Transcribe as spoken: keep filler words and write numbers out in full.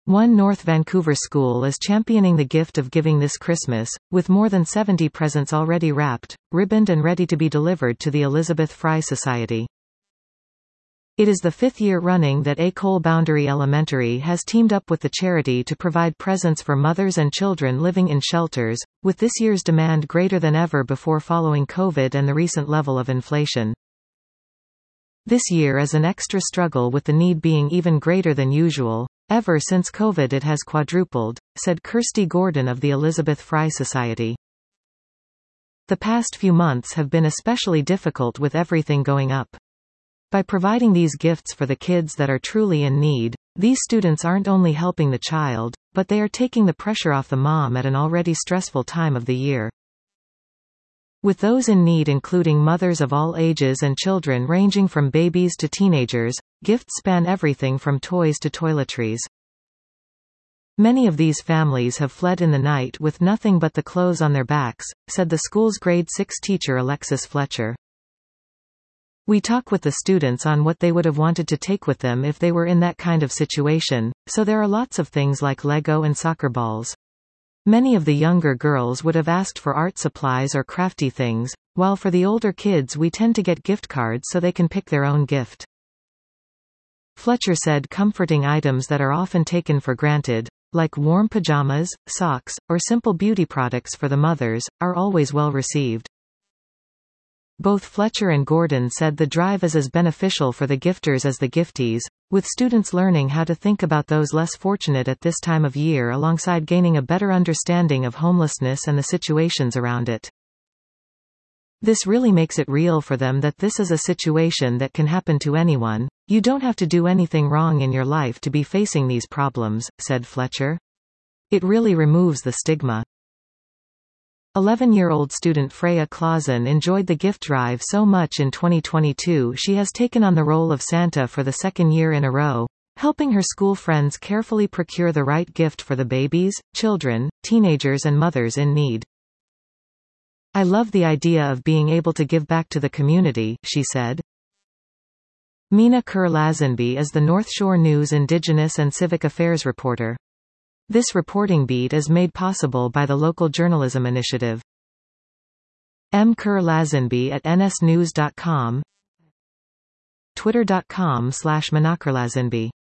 One North Vancouver school is championing the gift of giving this Christmas, with more than seventy presents already wrapped, ribboned and ready to be delivered to the Elizabeth Fry Society. It is the fifth year running that École Boundary Elementary has teamed up with the charity to provide presents for mothers and children living in shelters, with this year's demand greater than ever before following COVID and the recent level of inflation. This year is an extra struggle, with the need being even greater than usual. Ever since COVID it has quadrupled, said Kirsty Gordon of the Elizabeth Fry Society. The past few months have been especially difficult with everything going up. By providing these gifts for the kids that are truly in need, these students aren't only helping the child, but they are taking the pressure off the mom at an already stressful time of the year. With those in need including mothers of all ages and children ranging from babies to teenagers, gifts span everything from toys to toiletries. Many of these families have fled in the night with nothing but the clothes on their backs, said the school's grade six teacher Alexis Fletcher. We talk with the students on what they would have wanted to take with them if they were in that kind of situation, so there are lots of things like Lego and soccer balls. Many of the younger girls would have asked for art supplies or crafty things, while for the older kids we tend to get gift cards so they can pick their own gift. Fletcher said comforting items that are often taken for granted, like warm pajamas, socks, or simple beauty products for the mothers, are always well received. Both Fletcher and Gordon said the drive is as beneficial for the gifters as the giftees, with students learning how to think about those less fortunate at this time of year alongside gaining a better understanding of homelessness and the situations around it. This really makes it real for them that this is a situation that can happen to anyone. You don't have to do anything wrong in your life to be facing these problems, said Fletcher. It really removes the stigma. eleven-year-old student Freya Clausen enjoyed the gift drive so much in twenty twenty-two she has taken on the role of Santa for the second year in a row, helping her school friends carefully procure the right gift for the babies, children, teenagers and mothers in need. I love the idea of being able to give back to the community, she said. Mina Kerr-Lazenby is the North Shore News Indigenous and Civic Affairs reporter. This reporting beat is made possible by the Local Journalism Initiative. M. Kerr-Lazenby at n s news dot com, twitter dot com slash minakerlazenby.